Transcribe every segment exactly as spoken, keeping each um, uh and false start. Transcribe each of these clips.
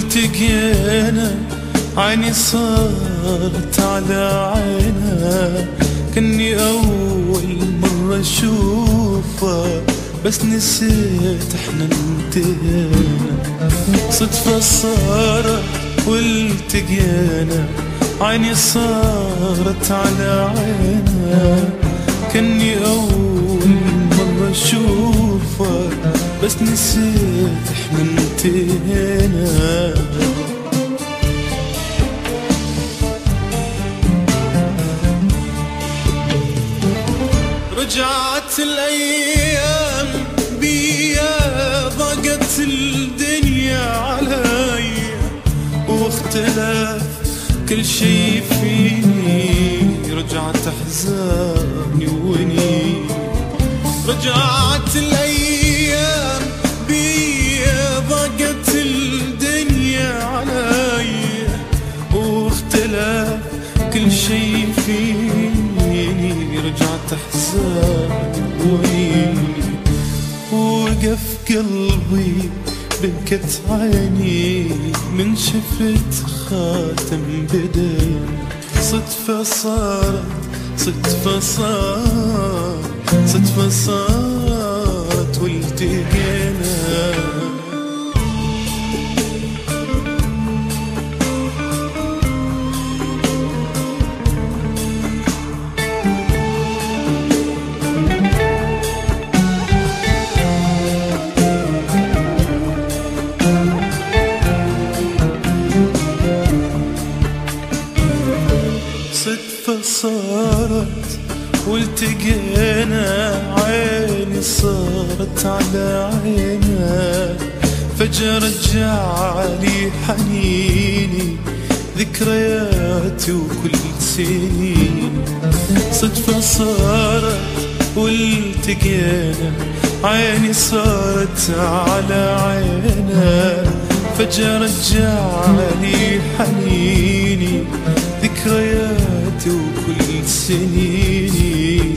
والتقينا عيني صارت على عينها، كني أول مرة أشوفها بس نسيت احنا انتهينا. صدفة صارت والتقينا عيني صارت على عينها، كني أول مرة أشوفها بس نسيت احنا انتهينا. رجعت الأيام بيا ضاقت الدنيا علي، واختلف كل شي فيني، رجعت أحزاني وني. رجعت الأيام بيا ضاقت الدنيا علي، واختلف كل شي فيني، رجعت أحزاني وني. وقف قلبي بكت عيني من شفت خاتم بدين. صدفة صارت صدفة صارت صدفة صارت والتقينا. صدفة صارت والتقينا عيني صارت على عينها، فجأة رجعلي حنيني ذكرياتي وكل سنين. صدفة صارت والتقينا عيني صارت على عينها، فجأة رجعلي حنيني ذكرياتي وكل سنيني.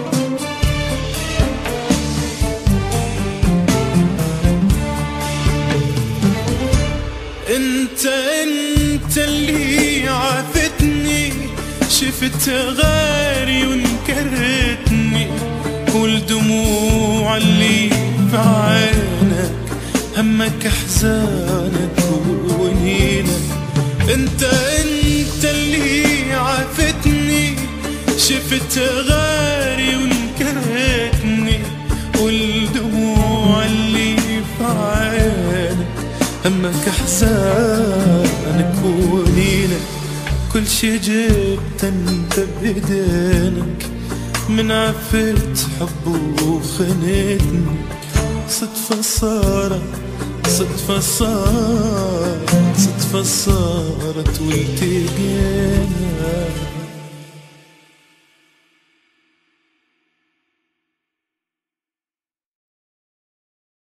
انت انت اللي عافتني، شفت غيري وانكرتني، والدموع اللي في عينك همك احزانك ونينك. انت انت اللي عافتني، شفت غيري وانكرتني، والدموع اللي في عينك همك احزانك ونينك. كل شي جبت انت بايدينك، من عفت حب وخنتني. صدفة صارت صدفة صارت صدفة صارت والتقينا.